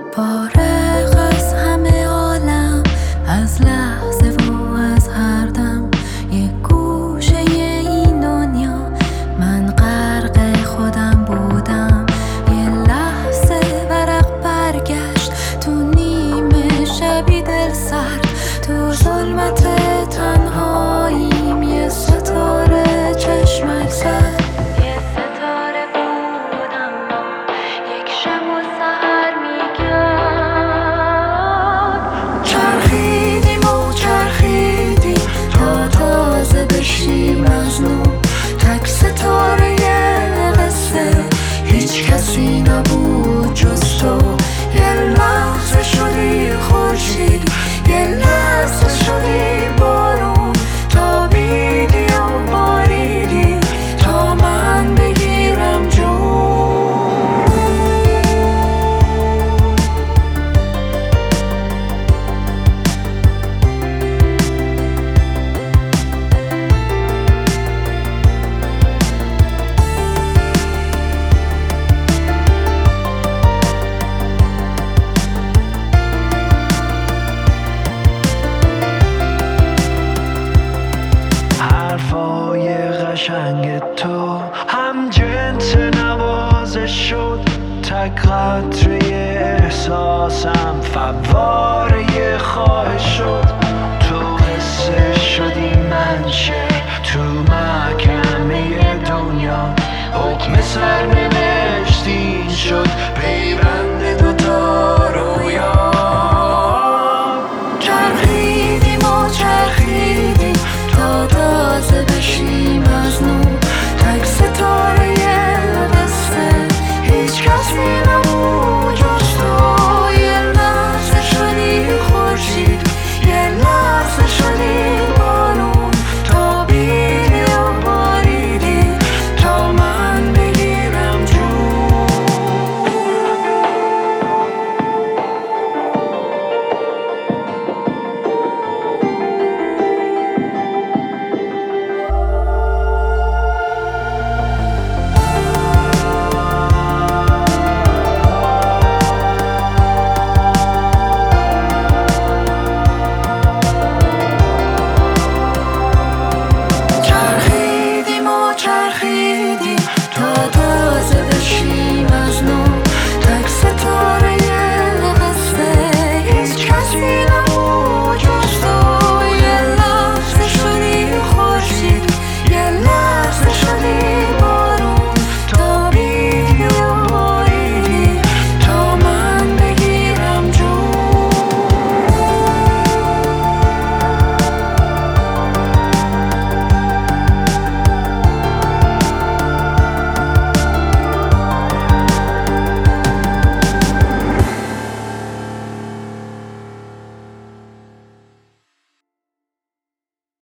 فارغ از همه عالم، از لحظه و از هر دم، یک گوشه این دنیا من غرق خودم بودم. یه لحظه ورق برگشت تو نیمه شبی دل سرد، تو ظلمت تنهاییم یه ستاره چشمک زد. یه ستاره بود اما یک شب و سحر میگرد. چرخیدیم و چرخیدیم تا تازه بشیم از نو، تک ستاره قصه، هیچ کسی نبود جز تو. یه لحظه شدی خورشید، یه لحظه شدی بارون، تابیدی و باریدی تا من بگیرم جون. حرفای قشنگ تو هم جنس نوازش شد، تک قطره احساسم فوار